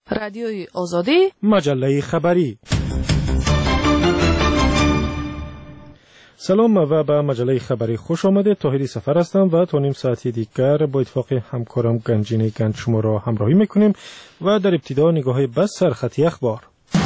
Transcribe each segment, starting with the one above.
رادیوی آزادی، مجله خبری. سلام و به مجله خبری خوش آمده. طاهری سفر هستم و تا نیم ساعتی دیگر با اتفاق همکارم گنجینه گنج شما را همراهی میکنیم و در ابتدا نگاهی به سرخطی اخبار.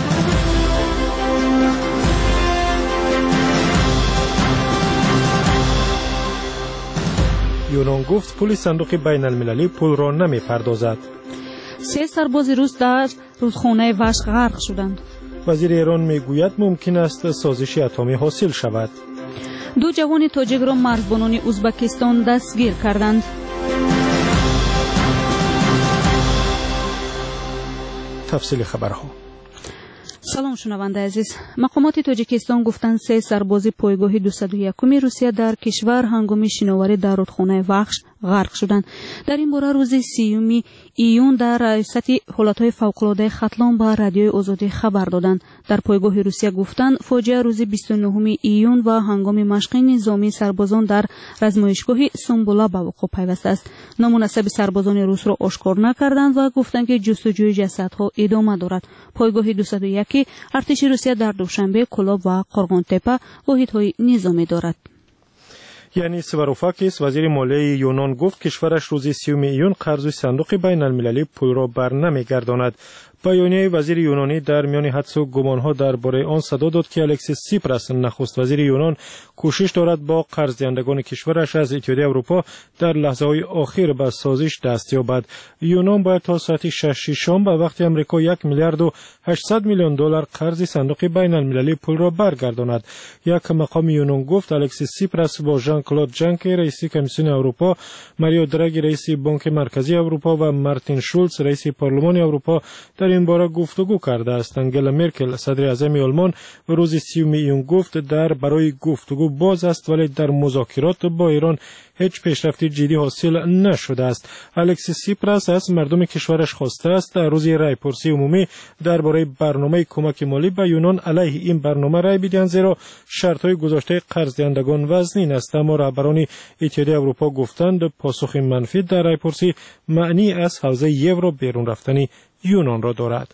یونان گفت پول صندوق بین المللی پول را نمی پردازد. 3 سرباز روس در رودخانه وشق غرق شدند. وزیر ایران میگوید ممکن است سازش اتمی حاصل شود. 2 جوان تاجیک را مرزبانان ازبکستان دستگیر کردند. تفصیل خبرها. سلام شنونده عزیز. مقامات تاجیکستان گفتند 3 سرباز پایگاه 201 روسیه در کشور هنگام شناوری در رودخانه وخش غرق شدند. در این باره روز 30 ایون در ریاست حالتهای فوق‌العاده ختلان با رادیوی آزادی خبر دادند. در پایگاه روسیه گفتند فاجعه روز 29 ایون و هنگام مشق نظامی سربازان در رزمایشگاه سنبولا به وقوع پیوسته است. نامناسب سربازان روس را آشکار نکردند و گفتند که جستجوی جسدها ادامه دارد. پایگاه 201 ارتش روسیه در دوشنبه کلاب و قرغان تپه واحدهای نظامی دارد. یعنی سواروفاکیس وزیر مالیه یونان گفت کشورش روز 30 ایون قرض صندوق بین المللی پول را بر نمیگرداند. بیانیه وزیر یونانی در میان حدس و گمانها درباره آن صدا داد که الکسیس سیپراس نخست وزیر یونان کوشش دارد با قرض دهندگان کشورش از اتحادیه اروپا در لحظه‌های آخر به سازش دست یابد. یونان باید تا ساعت 6 شام به وقت آمریکا 1 میلیارد و 800 میلیون دلار قرض صندوق بین المللی پول را برگرداند. یک مقام یونان گفت الکسیس سیپراس با ژان کلود جانکر رئیس کمیسیون اروپا، ماریو دراگی رئیس بانک مرکزی اروپا و مارتین شولز رئیس پارلمان اروپا در این باره گفتگو کرده است. انگلا مرکل صدر اعظم آلمان روز 30 ایون گفت در برای گفتگو باز است ولی در مذاکرات با ایران هیچ پیشرفتی جدی حاصل نشده است. الکسیس سیپراس از مردم کشورش خواسته است در روز رایپرسی عمومی درباره برنامه کمک مالی به یونان علیه این برنامه رای بدهند زیرا شرط‌های گذاشته قرض دهندگان وزنین است. اما رهبران اتحادیه اروپا گفتند پاسخ منفی در رایپرسی معنی از حوزه یورو بیرون رفتن یونان را دارد.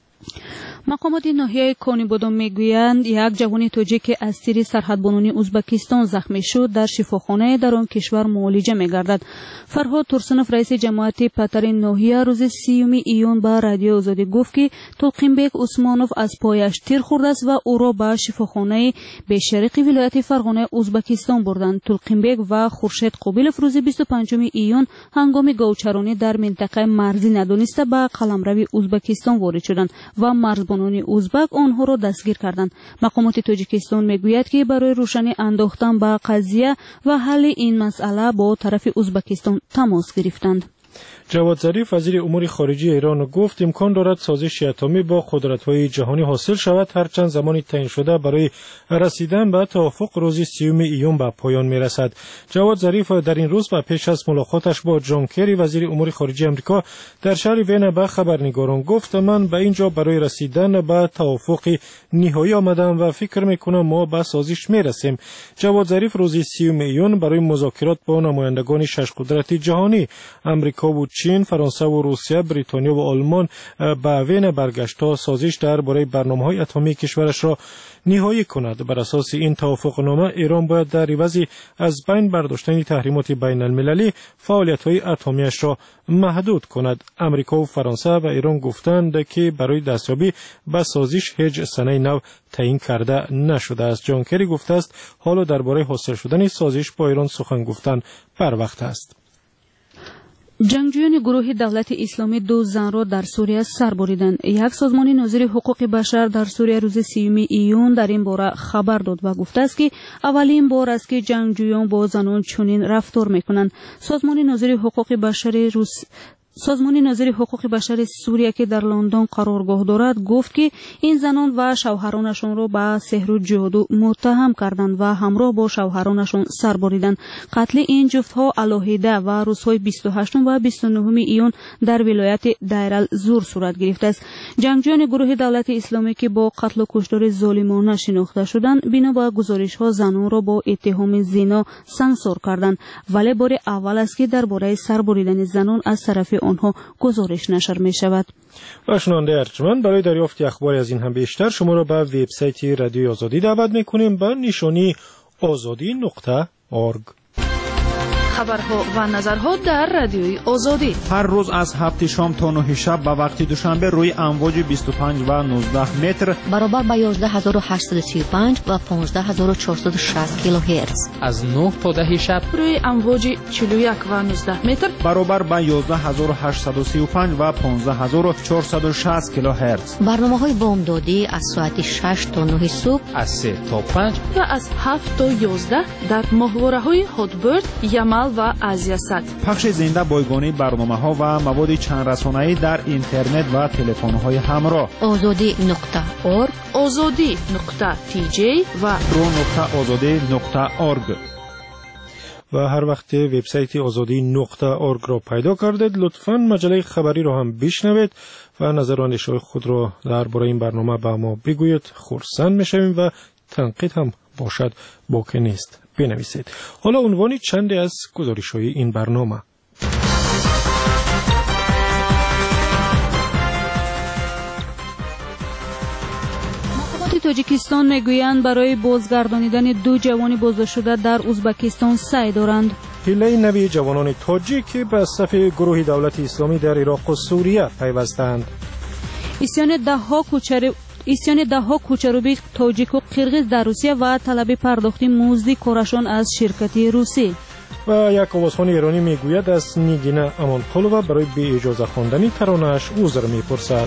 مقامات ناحیه کانیبادان میگویند یک جوان تاجیک از تیر سرحدبانان ازبکستان زخمی شد در شفاخانه در آن کشور معالجه میگردد. فرهاد ترسنوف رئیس جماعت پتر ناحیه روز 30 ایون به رادیو آزادی گفت که تلقینبک عثمانوف از پایش تیر خورده است و او را به شفاخانه به شرق ولایت فرغانه ازبکستان بردند. تلقینبک و خورشید قابلوف روز 25 ایون هنگام گاوچرانی در منطقه مرزی ندانسته به قلمرو ازبکستان وارد شدند و مرزبانان ازبک آنها را دستگیر کردند. مقامات تاجیکستان میگوید که برای روشنی انداختن به قضیه و حل این مسئله با طرف ازبکستان تماس گرفتند. جواد ظریف وزیر امور خارجه ایران گفت امکان دارد سازش اتمی با قدرت‌های جهانی حاصل شود هرچند زمانی تعیین شده برای رسیدن به توافق روز 30 ایون به پایان میرسد. جواد ظریف در این روز و پیش از ملاقاتش با جان کری وزیر امور خارجه آمریکا در شهر وین به خبرنگاران گفت من به اینجا برای رسیدن به توافق نهایی آمدم و فکر میکنم ما به سازش میرسیم. جواد ظریف روز 30 ایون برای مذاکرات با نمایندگان 6 قدرت جهانی آمریکا و چین، فرانسه و روسیه، بریتانیا و آلمان به وین برگشت تا سازش درباره برنامه‌های اتمی کشورش را نهایی کند. بر اساس این توافقنامه ایران باید در عوض از بین برداشتن تحریمات بین المللی فعالیت‌های اتمیش را محدود کند. آمریکا و فرانسه و ایران گفتند که برای دستیابی به سازش هیچ سنه نو تعیین کرده نشده است. جان کری گفته است حالا درباره حاصل شدن سازش با ایران سخن گفتن بر وقت است. جنگجویان گروه دولت اسلامی 2 زن را در سوریه سر بریدند. یک سازمان ناظر حقوق بشر در سوریه روز 30 ایون در این باره خبر داد و گفته است که اولین بار است که جنگجویان با زنان چنین رفتار میکنند. سازمان ناظر حقوق بشر سوریه که در لندن قرارگاه دارد گفت که این زنان و شوهرانشان را به سحر و جادو متهم کردند و همراه با شوهرانشان سر بریدند. قتل این جفتها علیحده و روزهای 28 و 29 ایون در ولایت دیر الزور صورت گرفته است. جنگجویان گروه دولت اسلامی که با قتل و کشتار ظالمانه شناخته شدند بنا به گزارش‌ها زنان را با اتهام زنا سانسور کردند، ولی بار اول است که درباره سر بریدن زنان از طرف آنها گزارش نشر می شود. و شنونده ارجمند، برای دریافت اخباری از این هم بیشتر شما را به وبسایت رادیوی آزادی دعوت می‌کنیم به نشانی azadi.org. خبرها و نظرها در رادیوی آزادی هر روز از 7 شام تا 9 شب به وقت دوشنبه روی امواج 25 و 19 متر برابر با 11835 و 15460 کیلوهرتز. از 9 تا 10 شب روی امواج 41 و 19 متر برابر با 11835 و 15460 کیلوهرتز. برنامه‌های بامدادی از ساعت 6 تا 9 صبح، از 3 تا 5 و از 7 تا 11 در ماهواره‌های هاتبرد، یمل و آزیاسات. پخش زنده بایگانی برنامه‌ها و مواد چند رسانه‌ای در اینترنت و تلفن‌های همراه. azadi.org، azadi.tj و pro.azadi.org. و هر وقت وبسایت azadi.org را پیدا کردید لطفاً مجله خبری را هم بشنوید و نظر و اندیشه خود را درباره این برنامه به ما بگویید. خرسند می‌شویم و تنقید هم باشد باکی نیست بنویسید. حالا عنوانی چندی از گزارش‌های این برنامه. مقامات تاجیکستان میگویند برای بازگردانیدن 2 جوان بازداشت شده در ازبکستان سعی دارند. حیله نوی جوانان تاجیک که به صف گروه دولت اسلامی در عراق و سوریه پیوستند. اسیان دهها کوچروبی تاجیک و قرغیز در روسیه و طلب پرداخت مزد کارشان از شرکت روسی. و یک آوازخوان ایرانی میگوید از نیگینه امانقلوه برای بی اجازه خواندن ترانه‌اش عذر میپرسد.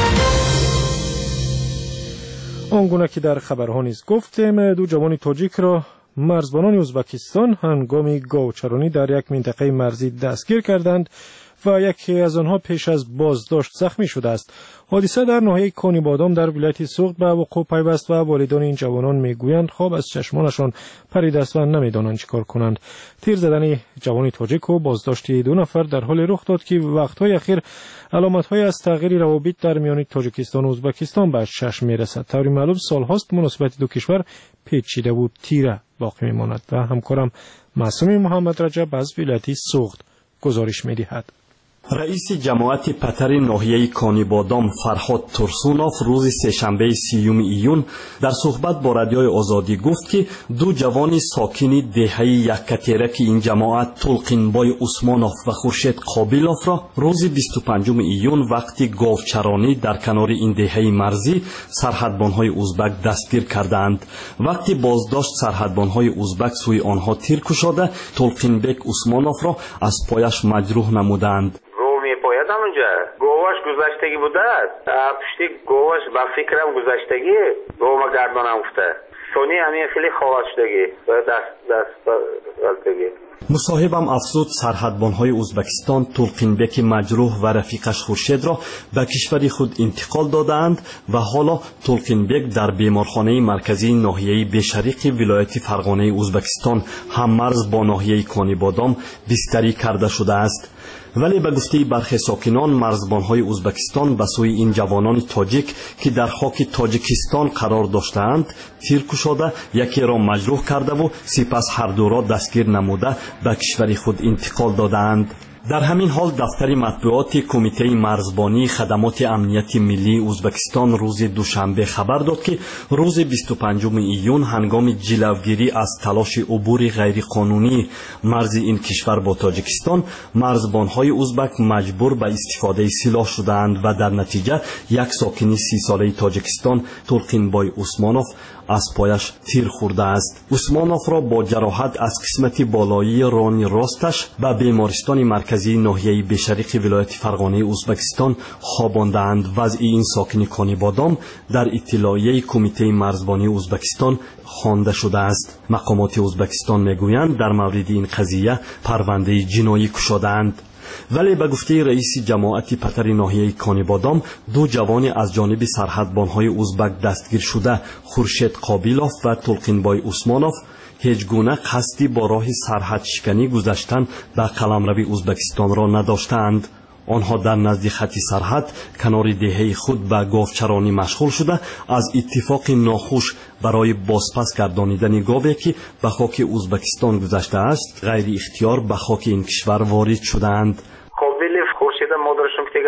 آنگونه که در خبرها نیز گفتیم 2 جوان تاجیک را مرزبانان ازبکستان هنگام گاوچرانی در یک منطقه مرزی دستگیر کردند و یکی از آنها پیش از بازداشت زخمی شده است. حادثه در ناحیه کانی بادام در ولایت سوخت به وقوع پیوست و والدان این جوانان میگویند خواب از چشمانشان پریده است و نمیدانند چیکار کنند. تیر زدن جوان تاجیک و بازداشت 2 نفر در حال رخ داد که وقت‌های اخیر علامت‌های از تغییر روابط در میان تاجیکستان و ازبکستان به چشم می‌رسد. طوری معلوم سال‌هاست مناسبت 2 کشور پیچیده و تیره باقی می‌ماند و همکارم معصوم محمد رجب از ولایت سوخت گزارش می‌دهد. رئیس جماعت پتر ناحیه کانی بادام فرهاد ترسونوف روز سه‌شنبه 30 ایون در صحبت با رادیوی آزادی گفت که 2 جوان ساکن دهه یککترک این جماعت تلقینبای عثمانوف و خورشید قابیلوف را روز 25 ایون وقتی گاوچرانی در کنار این دهه مرزی سرحدبان‌های ازبک دستگیر کردند. وقتی بازداشت سرحدبان‌های ازبک سوی آنها تیر کشاده تلقینبک عثمانوف را از پایش مجروح نمودند. اونجا گواش گذشتگی بوده پشتی گواش با فکرم گذشتگی گوما گردانم افته سونی همین خیلی خواهد شدگی دست غلطگی. مصاحبم افزود سرحدبان‌های ازبکستان تلقینبک مجروح و رفیقش خورشید را به کشور خود انتقال دادند و حالا تلقینبک در بیمارخانه مرکزی ناحیه بشرق ولایت فرغانه ازبکستان هم مرز با ناحیه کانی بادام بستری کرده شده است. ولی به گفته برخی ساکنان مرزبان‌های ازبکستان به سوی این جوانان تاجیک که در خاک تاجیکستان قرار داشتند تیر کشاده یکی را مجروح کرده و سپس هر دو را دستگیر نموده به کشور خود انتقال دادند. در همین حال دفتر مطبوعات کمیته مرزبانی خدمات امنیت ملی ازبکستان روز دوشنبه خبر داد که روز 25 ایون هنگام جلوگیری از تلاش عبور غیرقانونی مرز این کشور با تاجیکستان مرزبان‌های ازبک مجبور به استفاده سلاح شدند و در نتیجه یک ساکن 30 ساله تاجیکستان تلقینبای عثمانوف از پایش تیر خورده است. عثمانوف را با جراحت از قسمت بالایی ران راستش به بیمارستان مرکزی ناحیه بشرق ولایت فرغانه ازبکستان خواباندند. وضع این ساکن کانی بادام در اطلاعیه کمیته مرزبانی ازبکستان خوانده شده است. مقامات ازبکستان میگویند در مورد این قضیه پرونده جنایی گشاده‌اند. ولی به گفته رئیس جماعت پتر ناحیه کانی بادام 2 جوان از جانب سرحدبان‌های ازبک دستگیر شده خورشید قابیلوف و تلقینبای عثمانوف هیچ گونه قصدی با راه سرحد شکنی گذشتن به قلمرو ازبکستان را نداشتند. آنها در نزد خط سرحد کنار دهه خود به گاوچرانی مشغول شده از اتفاق ناخوش برای بازپس گردانیدن گاوی که به خاک ازبکستان گذشته است غیر اختیار به خاک این کشور وارد شدند. قابیلوف خورشید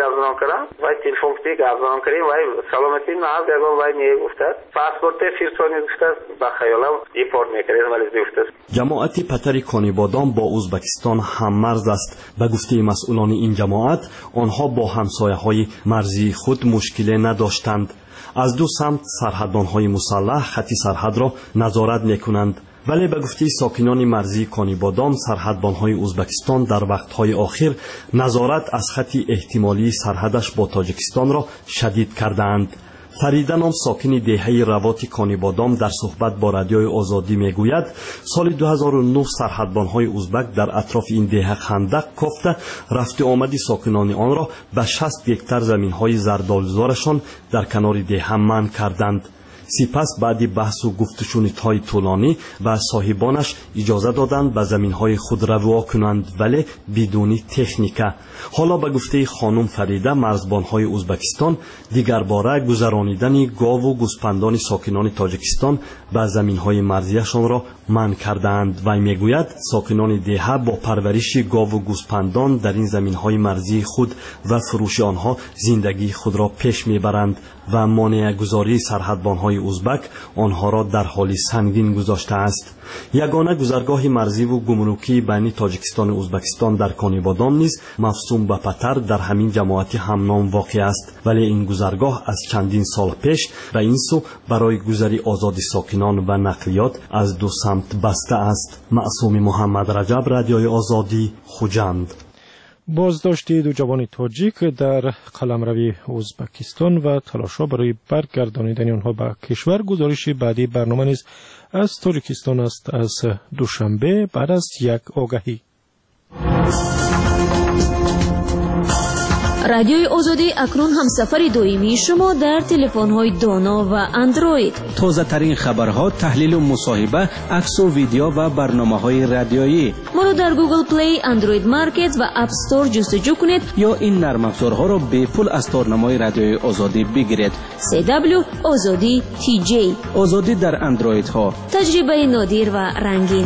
گردان کردم وای تلفن پتی گردان کردیم وای سلامتی ناز گفتم وای میگفت پاسپورت فرستونی گفت با خیالم دیپورت میکردیم ولی گفت جماعت پتر کانیبادام با ازبکستان هم مرز است. به گفته مسئولان این جماعت آنها با همسایه‌های مرزی خود مشکلی نداشتند. از دو سمت سرحدبان‌های مسلح خط سرحد را نظارت می‌کنند. ولی به گفته ساکنان مرزی کانیبادام سرحدبان‌های ازبکستان در وقت‌های آخر نظارت از خط احتمالی سرحدش با تاجیکستان را شدید کردند. فریده نام ساکن دهه روات کانیبادام در صحبت با رادیوی آزادی میگوید سال 2009 سرحدبان‌های ازبک در اطراف این دهه خندق کافته رفت آمد ساکنان آن را به 60 هکتار زمین‌های زردالزارشان در کنار دهه منع کردند. سپس بعد بحث و گفتگوهای طولانی و صاحبانش اجازه دادند به زمین‌های خود رها کنند ولی بدون تکنیکا. حالا به گفته خانم فریده مرزبان‌های ازبکستان دیگر باره گذرانیدن گاو و گوسپندان ساکنان تاجیکستان به زمین‌های مرزیشان را منع کردند و میگوید ساکنان دهه با پرورش گاو و گوسپندان در این زمین‌های مرزی خود و فروش آنها زندگی خود را پیش میبرند و مانع گذاری سرحدبان‌های ازبک آنها را در حال سنگین گذاشته است. یگانه گذرگاه مرزی و گمرکی بین تاجیکستان و ازبکستان در کانیبادام نیز مفصوم به پتر در همین جماعت همنام واقع است ولی این گذرگاه از چندین سال پیش به این سو برای گذری آزاد ساکنان و نقلیات از دو سمت بسته است. معصوم محمد رجب، رادیوی آزادی، خوجند. بازداشت دو جوان تاجیک در قلمروی ازبکستان و تلاش‌ها برای برگردانیدن آنها به کشور گزارش بعدی برنامه نیز از تاجیکستان است. از دوشنبه بعد از یک آگهی رادیوی آزادی اکنون همسفر دائمی شما در تلفن‌های دانا و اندروید. تازه ترین خبرها، تحلیل و مصاحبه، عکس و ویدیو و برنامه‌های رادیویی. ما را در گوگل پلی، اندروید مارکت و اپ استور جستجو کنید یا این نرم افزارها را به پول از تارنمای رادیوی آزادی بگیرید. CW آزادی TJ. آزادی در اندروید ها. تجربه نادر و رنگین.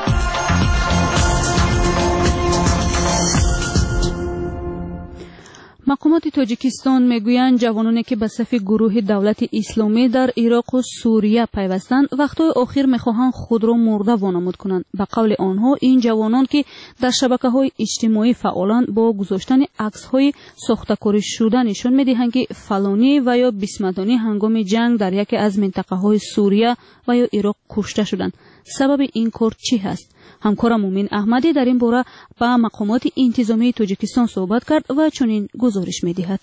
مقامات تاجیکستان میگویند جوانانی که به صف گروه دولت اسلامی در عراق و سوریه پیوستند وقتهای آخر میخواهند خود را مرده وانمود کنند. به قول آنها این جوانان که در شبکه‌های اجتماعی فعالند با گذاشتن عکس‌های ساخته‌کاری شده نشان می‌دهند که فلانی و یا بسمتانی هنگام جنگ در یکی از منطقه‌های سوریه و یا عراق کشته شدند. سبب این کار چی هست؟ همکارم مومن احمدی در این باره با مقامات انتظامی تاجیکستان صحبت کرد و چنین گزارش می‌دهد.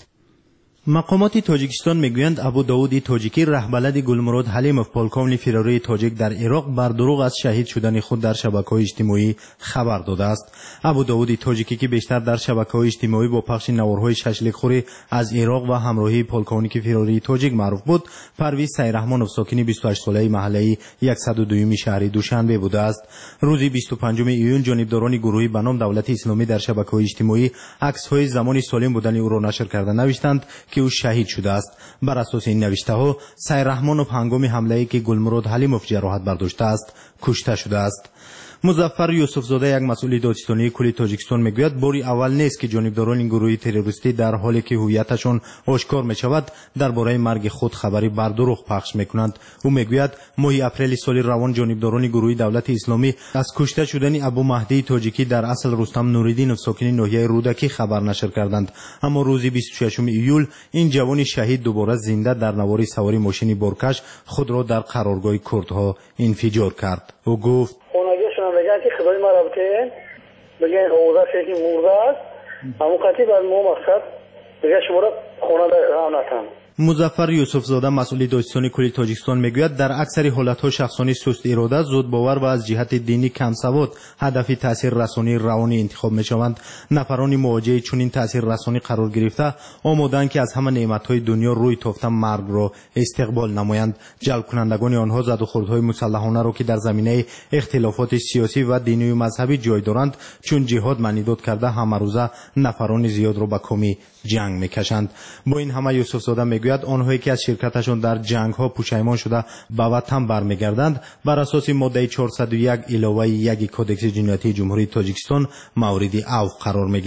مقامات تاجیکستان میگویند ابو داود تاجیکی رهبلد گلمراد حلیموف پالکون فراری تاجیک در عراق بر دروغ از شهید شدن خود در شبکه‌های اجتماعی خبر داده است. ابو داود تاجیکی که بیشتر در شبکه‌های اجتماعی با پخش نوارهای ششلیک‌خوری از عراق و همراهی پالکونی که فراری تاجیک معروف بود، پرویز سیرحمانوف ساکن 28 ساله محله 102 شهر دوشنبه بوده است. روز 25 ایون جانبداران گروهی به نام دولت اسلامی در شبکه‌های اجتماعی عکس‌های زمان سالم بودن او را نشر کرده نوشتند که او شهید شده است. بر اساس این نوشته ها سیرحمانوف هنگام حمله که گلمراد حلیموف جراحت برداشته است کشته شده است. مظفر یوسفزاده یک مسئول دادستانی کل تاجیکستان میگوید باری اول نیست که جانبداران این گروه تروریستی در حالی که هویتشان آشکار میشود درباره مرگ خود خبری بر دروغ پخش میکنند. او میگوید ماه اپریل سال روان جانبداران گروه دولت اسلامی از کشته شدن ابو مهدی تاجیکی در اصل رستم نوریدین ساکن ناحیه رودکی خبر نشر کردند، اما روز 26 ایول این جوان شهید دوباره زنده در نوار سواری ماشین بارکش خود را در قرارگاه کردها انفجار کرد. او گفت میگن که خدای ما رابطه بگن حوزه شیخی مرده است همون قطعی بر ما مقصد بگن شما را خونه راه نتن. مظفر یوسفزاده مسئول دادستانی کل تاجیکستان میگوید در اکثر حالت‌ها شخصانی سست اراده، زود باور و از جهت دینی کم سواد هدف تاثیر رسانی روانی انتخاب میشوند. نفران مواجه چنین تاثیر رسانی قرار گرفته آماده‌اند که از همه نعمت‌های دنیا روی تافته مرگ را استقبال نمایند. جلب کنندگان آنها زد و خوردهای مسلحانه را که در زمینه اختلافات سیاسی و دینی و مذهبی جای دارند چون جهاد معنیداد کرده همه روزه نفران زیاد را به کامی جنگ میکشند. با این همه یوسفزاده میگوید آنهایی که از شرکتشان در جنگ ها پشیمان شده به وطن برمیگردند بر اساس ماده 401 علاوه 1 کدکس جنایتی جمهوری تاجیکستان مورد عفو قرار میگیرند.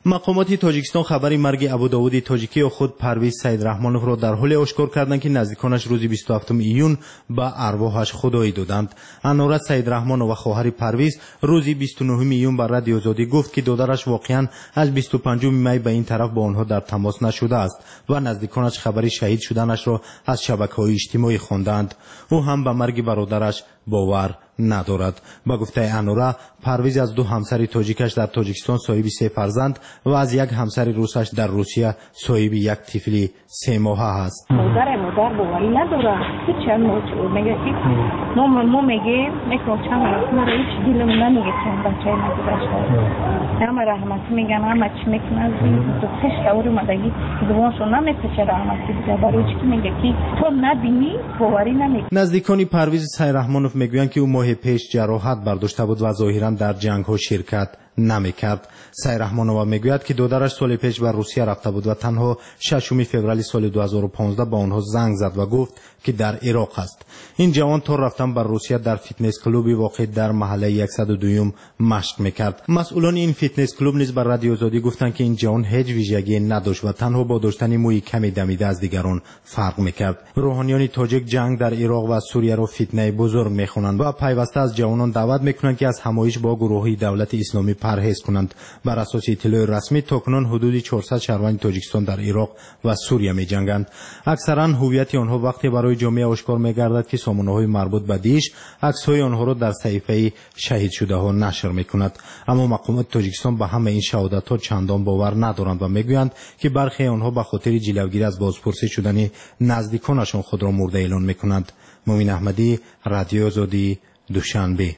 مقامات تاجیکستان خبر مرگ ابوداود تاجیکی و خود پرویز سیدرحمانوف را در حال اشکار کردند که نزدیکانش روز 27 ایون به ارواحش خدایی دادند. انوره سیدرحمانوف و خواهر پرویز روز 29 ایون بر رادیو آزادی گفت که دادرش واقعا از 25 می به این طرف با آنها در تماس نشده است و نزدیکانش خبر شهید شدنش را از شبکه‌های اجتماعی خواندند. او هم به مرگ برادرش باور ندارد. با گفته انوره، پرویز از 2 همسر تاجیکش در تاجیکستان صاحب 3 فرزند و از 1 همسر روسش در روسیه صاحب 1 طفل 3 ماهه است. مادر باوری نداره. چند میگه ما میگه میگم چند ما هیچ دلم نمیگه که بچه نگذاشته. همه رحمت میگن همه چی میکنن تو تشت اور اومدگی دوانشو نمیپچه رحمتی دیگه برای چی میگه که تو نبینی باوری نمیگه. نزدیکان پرویز سیدرحمانوف میگویند که او ماه پیش جراحت برداشته بود و ظاهرا در جنگ ها شرکت نمیکرد. سیدرحمانوف میگوید که دادرش سال پیش به روسیه رفته بود و تنها 6 فوریه سال 2015 با آنها زنگ زد و گفت که در عراق است. این جوان تا رفتن بر روسیه در فیتنس کلوبی واقع در محله 102 مشق میکرد. مسئولان این فیتنس کلوب نیز بر رادیو آزادی گفتند که این جوان هیچ ویژگی نداشت و تنها با داشتن موی کمی دمیده از دیگران فرق میکرد. روحانیان تاجیک جنگ در عراق و سوریه را فتنه بزرگ میخوانند و پیوسته از جوانان دعوت میکنند که از همایش با گروهی دولت اسلامی پرهیز کنند. بر اساس اطلاع رسمی تاکنون حدود 400 شهروند تاجیکستان در عراق و سوریه می‌جنگند. اکثرا هویت آنها وقتی برای جامعه آشکار می‌گردد که سامانه‌های مربوط به دیش عکس‌های آنها را در صحیفه شهید شده‌ها نشر می‌کند. اما مقامات تاجیکستان به همه این شهادت‌ها چندان باور ندارند و می‌گویند که برخی آنها به خاطر جلوگیری از بازپرسی شدن نزدیکانشان خود را مرده اعلان می‌کنند. مومن احمدی، رادیو آزادی، دوشنبه.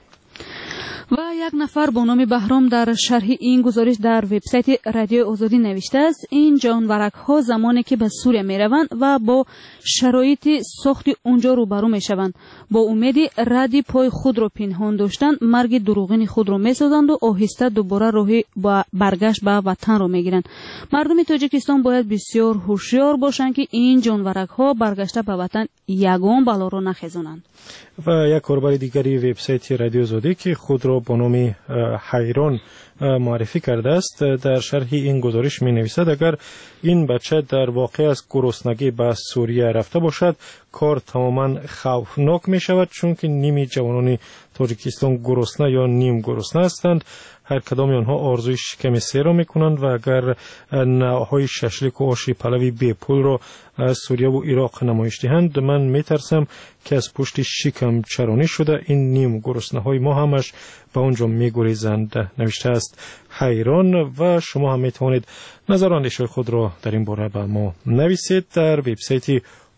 و یک نفر با نام بهرام در شرح این گزارش در وبسایت رادیو آزادی نوشته است: این جانورک ها زمانی که به سوریه می روند و با شرایط سخت اونجا روبرو می شوند، با امید ردی پای خود را پنهان داشتن مرگ دروغین خود را می سازند و آهسته دوباره راه برگشت به وطن را می گیرند. مردم تاجیکستان باید بسیار هوشیار باشند که این جانورک ها برگشته به وطن یگان بلا را نخیزانند. و یک کاربر دیگری وبسایت رادیو آزادی که خود را با نام حیران معرفی کرده است در شرح این گزارش می نویسد: اگر این بچه در واقع از گرسنگی به سوریه رفته باشد کار تماما خوفناک می شود، چون که نیمی جوانان تاجیکستان گرسنه یا نیم گرسنه هستند. هر کدام آنها آرزوی شکم سیر را میکنند و اگر نوعهای ششلیک و آش پلوی بی پول را از سوریه و عراق نمایش دهند، من میترسم که از پشت شکم چرانی شده این نیم گرسنه های ما همش به اونجا میگریزند، نوشته است حیران. و شما هم میتوانید نظر و اندیشه خود را در این باره به ما نویسید در وبسایت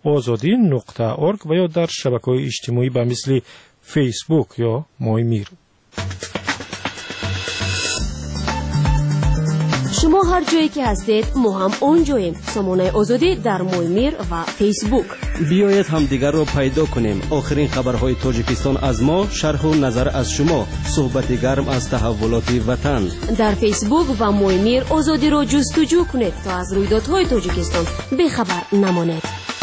azadi.org و یا در شبکه‌های اجتماعی به مثل فیسبوک یا مای میر. شما هر جایی که هستید ما هم اونجاییم. سامانه آزادی در مایمیر و فیسبوک. بیایید همدیگر را پیدا کنیم. آخرین خبرهای تاجیکستان از ما، شرح و نظر از شما، صحبت گرم از تحولات وطن. در فیسبوک و مایمیر آزادی را جستجو کنید تا از رویدادهای تاجیکستان بخبر نمانید.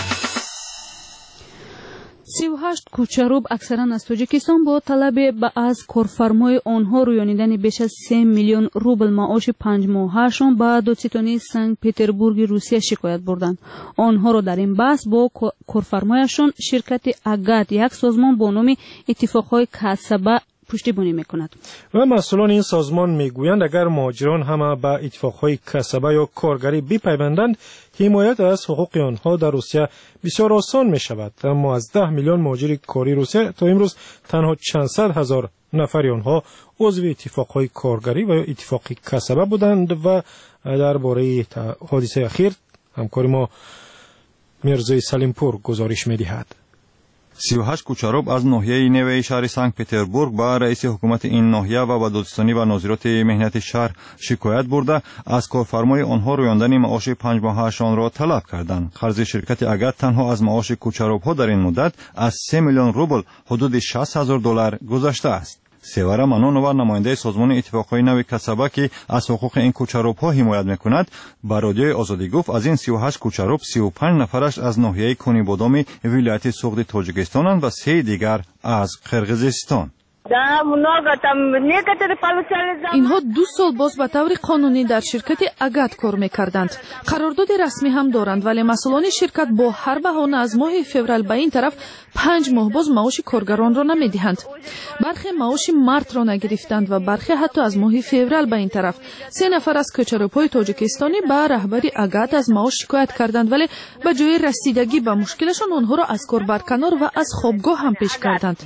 38 کوچروب اکثرا از تاجیکستان با طلب به از کارفرمای آنها رویانیدن بیش از 3 میلیون روبل معاش 5 ماهه‌شان به دادستانی سنت پتربورگ روسیه شکایت بردند. آنها را در این بحث با کارفرمایشان شرکت اگات، یک سازمان با نام اتفاقهای کسبه، پشتیبانی میکند. و مسئولان این سازمان میگویند اگر مهاجران همه به اتفاقهای کسبه یا کارگری بپیوندند، حمایت از حقوق آنها در روسیه بسیار آسان می شود. اما از 10 میلیون مهاجر کاری روسیه تا امروز تنها چند صد هزار نفر آنها عضو اتفاقهای کارگری و اتفاق کسبه بودند. و درباره حادثه اخیر همکار ما میرزای سلیمپور گزارش می‌دهد. 38 کوچروب از ناحیه نیوه شهر سنت پتربورگ با رئیس حکومت این ناحیه و با دادستانی و ناظرات مهنت شهر شکایت برده از کارفرمای آنها رویاندن معاش 5 ماهه‌شان را طلب کردند. قرض شرکت اگات تنها از معاش کوچروب ها در این مدت از 3 میلیون روبل حدود $60,000 گذشته است. سیوره منونووا نماینده سازمان اتفاقهای نو کسبه که از حقوق این کوچروب ها حمایت میکند به رادیو آزادی گفت از این 38 کوچروب 35 نفرش از ناحیه کنی بادام ولایت سوغد تاجیکستانند و 3 دیگر از قرقیزستان. اینها 2 سال باز به طور قانونی در شرکت اگات کار میکردند. قرارداد رسمی هم دارند، ولی مسئولان شرکت با هر بهانه از ماه فوریه به این طرف 5 ماه باز معاش کارگران را نمیدهند. برخی معاش مارت را نگرفتند و برخی حتی از ماه فوریه به این طرف 3 نفر از کوچروپای تاجیکستانی به رهبری اگات از معاش شکایت کردند، ولی به جای رسیدگی به مشکلشان آنها را از کار برکنار و از خوابگاه هم پیش کردند.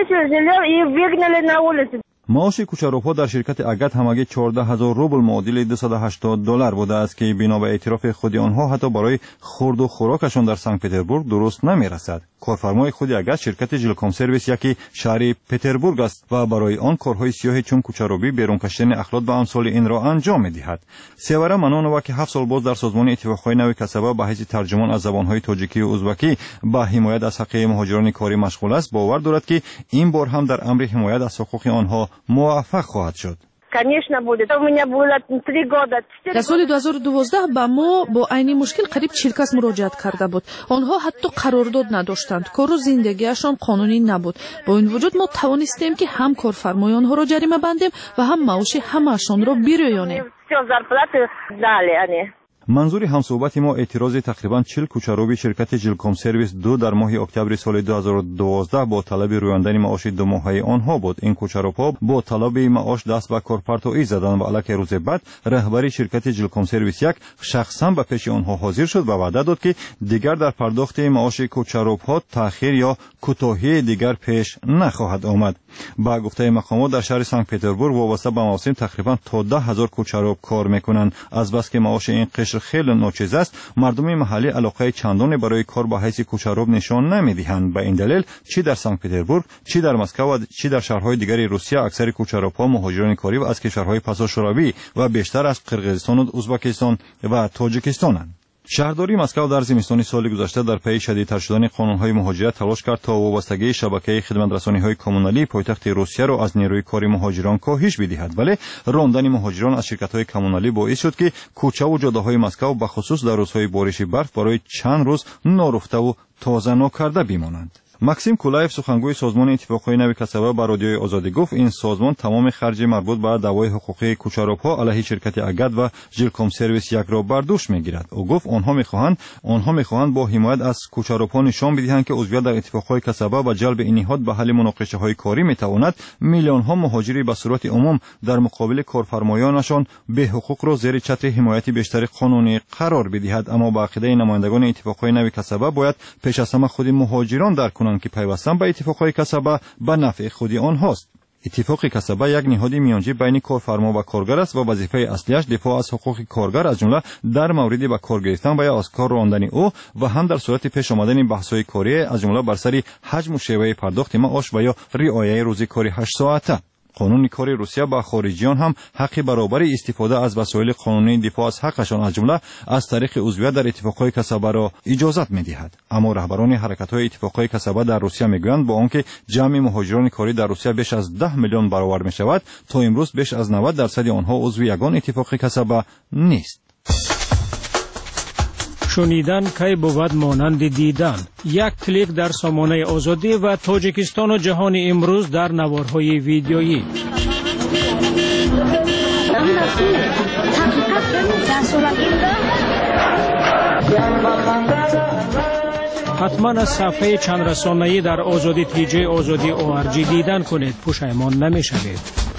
معاش کوچروپا در شرکت اگات همگی 14,000 روبل معادل $280 بوده است که بنا به اعتراف خود آنها حتی برای خورد و خوراکشان در سنت پتربورگ درست نمی‌رسد. کارفرمای خود اگات شرکت ژلکوم سرویس یکی شهر پتربورگ است و برای آن کارهای سیاه چون کوچروبی بیرون کشیدن اخلاط به امثال این را انجام می‌دهد. سیاوره منونова که 7 سال باز در سازمان اتفاقهای نوی کسبه به حیث ترجمان از زبان‌های تاجیکی و ازبکی به حمایت از حقوق مهاجران کاری مشغول است، باور دارد که این بار هم در امر حمایت از حقوق آنها موفق خواهد شد. در سال 2012 با ما با عین مشکل قریب 40 کس مراجعت کرده بود. آنها حتی قرارداد نداشتند، کار و زندگیشان قانونی نبود. با این وجود ما توانستیم که هم کارفرمای آنها را جریمه بندیم و هم معاش همه‌شان را بیرویانیم. منظور همصحبت ما اعتراض تقریبا 40 کوچروبی شرکت ژلکوم سرویس 2 در ماه اکتبر سال 2012 با طلب رویاندن معاش 2 ماهه آنها بود. این کوچروب‌ها با طلب معاش دست به کار پرتویی زدند و علاوه روز بعد رهبری شرکت ژلکوم سرویس 1 شخصا به پیش آنها حاضر شد و وعده داد که دیگر در پرداخت معاش کوچروب‌ها تأخیر یا کوتاهی دیگر پیش نخواهد آمد. با گفته مقامات در شهر سنت پتربورگ وابسته به موسم تقریبا تا 10,000 کوچروب کار میکنند. از بس که معاش این قشر خیلی ناچیز است، مردم محلی علاقه چندانی برای کار به حیث کوچروب نشان نمیدهند. به این دلیل چی در سنت پتربورگ، چی در مسکو و چی در شهرهای دیگر روسیه اکثر کوچروب‌ها مهاجران کاری و از کشورهای پسا شوروی و بیشتر از قرقیزستان و ازبکستان و تاجیکستانند. شهرداری مسکو در زمستان سال گذشته در پی شدیدتر شدن قانون‌های مهاجرت تلاش کرد تا وابستگی شبکه خدمت‌رسانی‌های کمونالی پایتخت روسیه را از نیروی کاری مهاجران کاهش بدهد، ولی راندن مهاجران از شرکت‌های کمونالی باعث شد که کوچه و جاده‌های مسکو به خصوص در روزهای بارش برف برای چند روز نارفته و تازه ناکرده بمانند. ماکسیم کولایف سخنگوی سازمان اتفاقهای نوی کسبه به رادیوی آزادی گفت این سازمان تمام خرج مربوط به دعوای حقوقی کوچروب‌ها علیه شرکت اگات و ژلکوم سرویس 1 را بر دوش میگیرد. او گفت آنها میخواهند با حمایت از کوچروب‌ها نشان بدهند که عضویت در اتفاقهای کسبه و جلب این نهاد به حل مناقشه‌های کاری میتواند میلیون‌ها مهاجری به صورت عموم در مقابل کارفرمایانشان به حقوق را زیر چتر حمایت بیشتر قانونی قرار بدهد. اما با عقیده نمایندگان اتفاقهای نوی کسبه باید پیش از همه خود مهاجران در که پیوستن به اتفاقهای کسبه به نفع خود آنهاست. اتفاق کسبه یک نهاد میانجی بین کارفرما و کارگر است و وظیفه اصلیش دفاع از حقوق کارگر از جمله در مورد به کار گرفتن و یا از کار راندن او و هم در صورت پیش آمدن بحث‌های کاری از جمله بر سر حجم و شیوه پرداخت معاش و یا رعایت روزی کاری 8 ساعته. قانون کاری روسیه با خارجیان هم حق برابری استفاده از وسایل قانونی دفاع از حقشان از جمله از طریق عضویت در اتفاقهای کسبه را اجازت می‌دهد. اما رهبران حرکت‌های اتفاقهای کسبه در روسیه میگویند با آنکه جمع مهاجران کاری در روسیه بیش از 10 میلیون برابر می‌شود، تا امروز بیش از 90% آنها عضو یگان اتفاق کسبه نیست. شنیدن کی بود مانند دیدن. یک کلیک در سامانه آزادی و تاجیکستان و جهان امروز در نوارهای ویدیویی. حتما از صفحه چند رسانه‌ای در آزادی تیجی آزادی ORG دیدن کنید، پشیمان نمی‌شوید.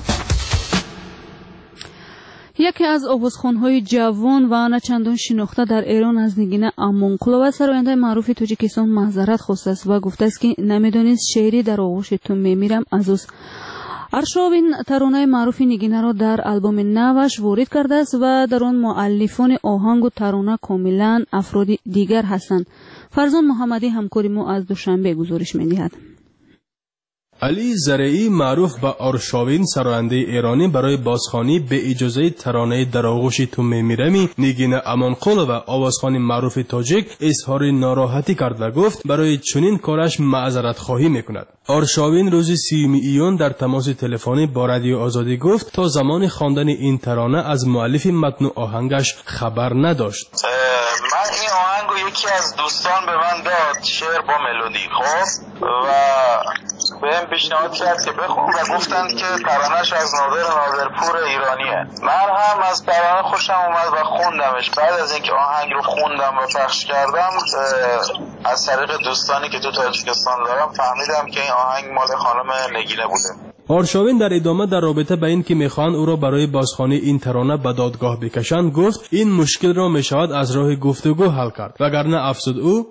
یکی از آوازخوان‌های جوان و نه چندان شناخته در ایران از نگین امونقلووا سراینده معروف تاجیکستان معذرت خواسته است و گفته است که نمیدانست شعری در آغوش تو میمیرم از اوست. ارشاوین ترانه معروف نگینه را در آلبوم نوش وارد کرده است و در آن مؤلفان آهنگ و ترانه کاملا افراد دیگر هستند. فرزان محمدی همکار ما از دوشنبه گزارش می‌دهد. علی زرعی معروف به آرشاوین سراینده ایرانی برای بازخوانی به اجازه ترانه در آغوش تو میمیرمی نگین امونقلووا و آوازخوان معروف تاجیک اظهار ناراحتی کرد و گفت برای چنین کارش معذرت خواهی میکند. آرشاوین روز 30 ایون در تماس تلفنی با رادیو آزادی گفت تا زمان خواندن این ترانه از مؤلف متن آهنگش خبر نداشت. من این آهنگو یکی از دوستان به من داد شعر با ملودی، خب، و بهم پیشنهاد کرد که بخون و گفتند که ترانه‌اش از نادرپور ایرانیه. من هم از ترانه خوشم اومد و خوندمش. بعد از اینکه آهنگ رو خوندم و پخش کردم از طریق دوستانی که تو تاجیکستان دارم فهمیدم که این آهنگ مال خانم نگینه بوده. آرشاوین در ادامه در رابطه به این که میخوان او را برای بازخوانی این ترانه به دادگاه بکشند گفت این مشکل را میشود از راه گفتگو حل کرد، وگرنه افزود او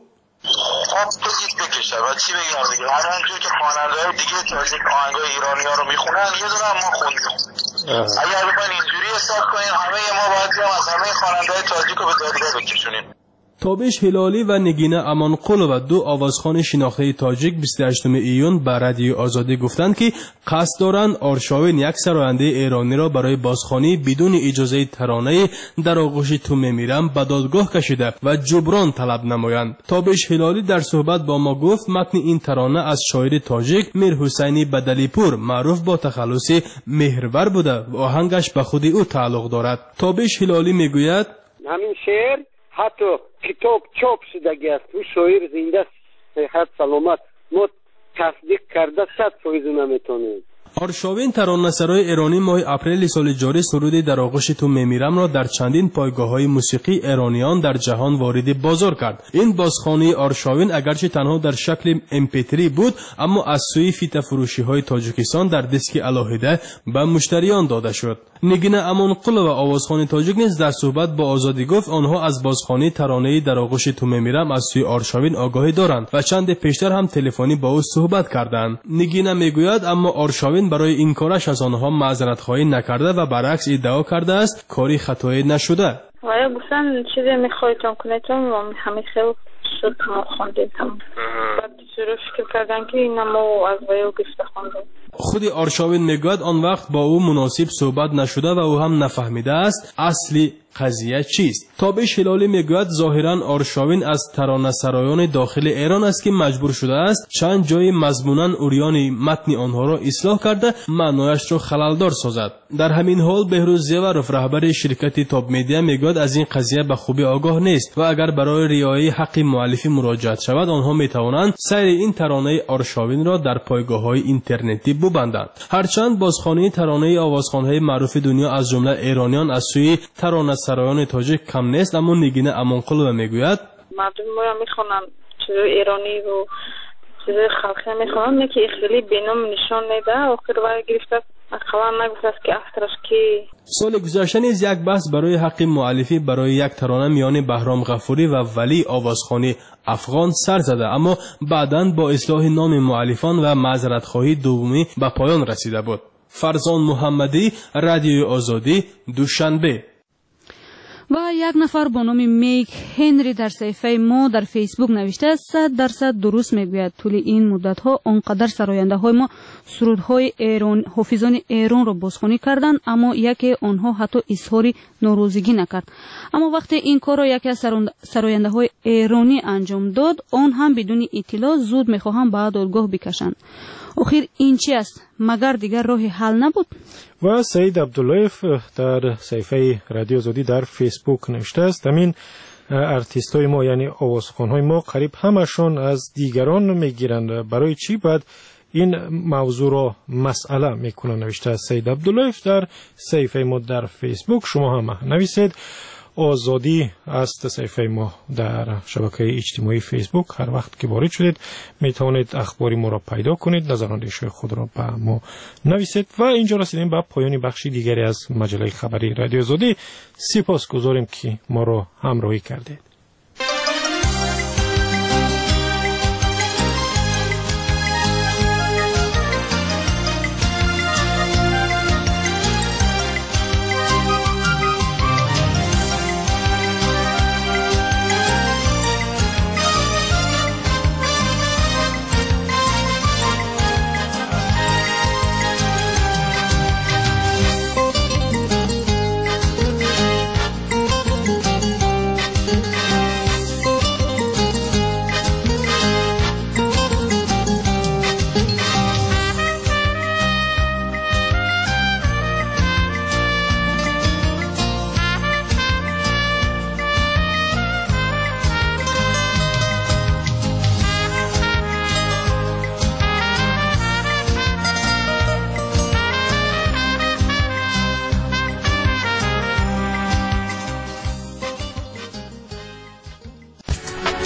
بکشه و چی بگم دیگه، همونجور که خواننده‌های دیگه تاجیک آهنگای ایرانی‌ها رو میخونن یه دونه ما خوندیم. اگر بخواین اینجوری حساب کنین همه ما باید از همه خواننده‌های تاجیک رو به دادگاه بکشونیم. تابش هلالی و نگینه امانقل و دو آوازخوان شناخته تاجیک 28 ایون به رادیو آزادی گفتند که قصد دارند آرشاوین یک سراینده ایرانی را برای بازخوانی بدون اجازه ترانه در آغوش تو میمیرم به دادگاه کشیده و جبران طلب نمایند. تابش هلالی در صحبت با ما گفت متن این ترانه از شاعر تاجیک میر حسینی بدلیپور معروف با تخلص مهرور بوده و آهنگش به خود او تعلق دارد. تابش هلالی میگوید همین شعر حتی کتاب چاپ شدگی است و شاعر زنده است، صحت سلامت، ما تصدیق کرده 100% نمیتونیم. آرشاوین ترانه‌سرای ایرانی ماه اپریل سال جاری سرود در آغوش تو میمیرم را در چندین پایگاه‌های موسیقی ایرانیان در جهان وارد بازار کرد. این بازخوانی آرشاوین اگرچه تنها در شکل MP3 بود اما از سوی فیت فروشی‌های تاجیکستان در دیسک علاهده به مشتریان داده شد. نگینه امانقل و آوازخوان تاجیک نیز در صحبت با آزادی گفت آنها از بازخوانی ترانه در آغوش تو میمیرم از سوی آرشاوین آگاهی دارند و چند پیشتر هم تلفنی با او صحبت کردند. نگینه میگوید اما آرشاوین برای این کارش از آنها معذرت خواهی نکرده و برعکس ادعا کرده است کاری خطایی نشده. آیا گفتن چیزی میخوایتون کنیتون و همه خیلی شد ما خوندیم تمام. بعد شروع فکر کردن که این ما از ویو گفته خوندیم. خود آرشاوین میگوید آن وقت با او مناسب صحبت نشده و او هم نفهمیده است اصلی قضیه چیست. تابش هلالی میگوید ظاهرا آرشاوین از ترانه‌سرایان داخل ایران است که مجبور شده است چند جای مضمونا اوریان متن آنها را اصلاح کرده معنایش را خللدار سازد. در همین حال بهروز زیورف رهبر شرکت تاب میدیا میگوید از این قضیه به خوبی آگاه نیست و اگر برای رعایت حق مؤلفی مراجعه شود آنها میتوانند سیر این ترانه آرشاوین را در پایگاه‌های اینترنتی ببندند. هرچند بازخوانی ترانه آوازخوان‌های معروف دنیا از جمله ایرانیان از سوی ترانه‌سرایان تاجیک کم نیست اما نگینه امانقل میگوید مردم ما میخونن چیز ایرانی و چیز خلقی میخونن نه که خیلی بینام نشان میده آخر وای گرفته اصلا نگفته است که افترش کی. سال گذشته نیز یک بحث برای حق مؤلفی برای یک ترانه میان بهرام غفوری و ولی آوازخوانی افغان سر زده اما بعداً با اصلاح نام مؤلفان و معذرت خواهی دومی به پایان رسیده بود. فرزان محمدی، رادیو آزادی، دوشنبه. و یک نفر با نام میک هنری در صفحه ما در فیسبوک نوشته است 100% درست میگوید. طول این مدت ها آنقدر سراینده های ما سرودهای ایران حافظان ایران را بازخوانی کردند اما یکی آنها حتی اظهار ناراضگی نکرد. اما وقتی این کار را یکی از سراینده های ایرانی انجام داد آن هم بدون اطلاع زود میخواهم به دادگاه بکشند. آخر این چی است؟ مگر دیگر راه حل نبود؟ و سعید عبداللهیف در صفحه رادیو آزادی در فیسبوک نوشته است همین ارتیست های ما یعنی آوازخوان های ما قریب همشان از دیگران میگیرند، برای چی باید این موضوع را مسئله میکنه؟ نوشته است سعید عبداللهیف در صفحه ما در فیسبوک. شما هم نویسید. آزادی است صفحه ما در شبکه اجتماعی فیسبوک. هر وقت که وارد شدید می توانید اخباری ما را پیدا کنید، نظراندیش خود را به ما نویسید. و اینجا رسیدیم به پایان بخشی دیگری از مجله خبری رادیو آزادی. سپاسگزاریم که ما را همراهی کردید.